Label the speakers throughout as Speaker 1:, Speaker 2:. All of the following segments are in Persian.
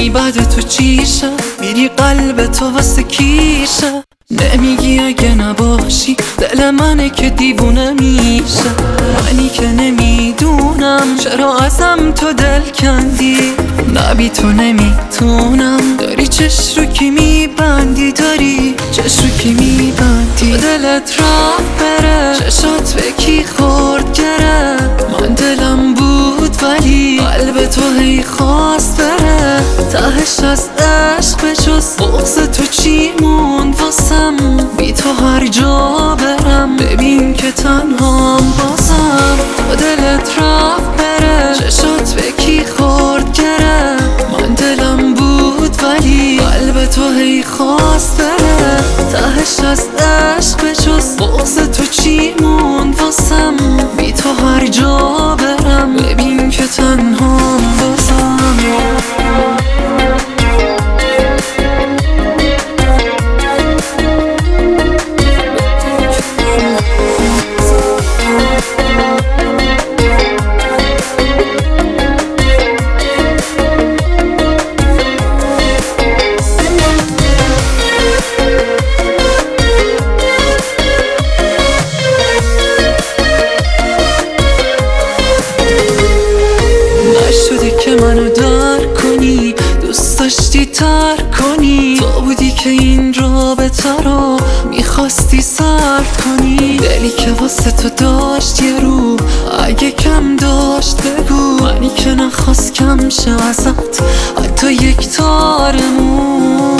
Speaker 1: ای بعد تو چیشم، میری قلب تو واسه کیشم. نمیگی اگه نباشی دل منه که دیوونه میشه. منی که نمیدونم چرا ازم تو دل کندی. نبی تو نمیتونم، داری چش رو کی میبندی، داری چش رو کی میبندی. تو دلت رفت بره، چشات به کی خورد گره. من دلم بود ولی قلب تو هی خواست بره. تهش از عشق بجز بغض تو چی موند واسم. بی تو هر جا برم ببین که تنهام بازم. تو دلت رفت بره، چشات به کی خورد گره. من دلم بود ولی قلب تو هی خواست بره. تهش از عشق بجز بغض تو چی موند واسم. بی تو هر جا برم ببین که تنهام بازم. که منو درک کنی، دوست داشتی ترک کنی. تو بودی که این رابطه رو میخواستی سرد کنی. دلی که واسه تو داشت یه رو، اگه کم داشت بگو. منی که نخواست کم شه ازت حتی یک تارمون.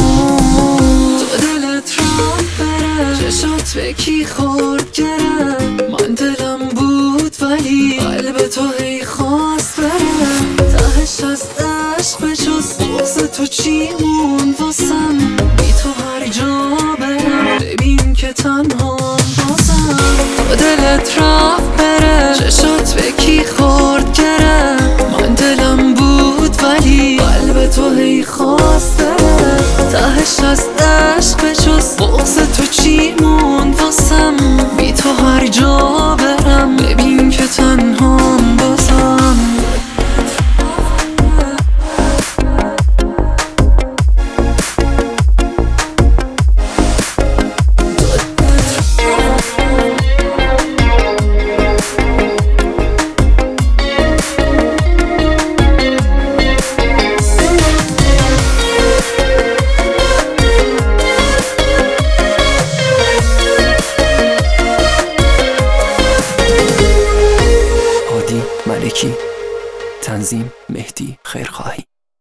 Speaker 1: تو دلت رفت بره، چشات به کی خورد گره. من دلم بود ولی قلب تو هی خواست بره. تهش از عشق بجز بغض تو چی موند واسم. بی تو هر جا برم ببین که تنهام بازم. تو دلت رفت بره، چشات به کی خورد گره. من دلم بود ولی قلب تو هی خواست بره. تهش از عشق بجز بغض تو چی موند واسم. بی تو هر جا برم ببین که تنهام بازم.
Speaker 2: ملکی، تنظیم مهدی خیرخواهی.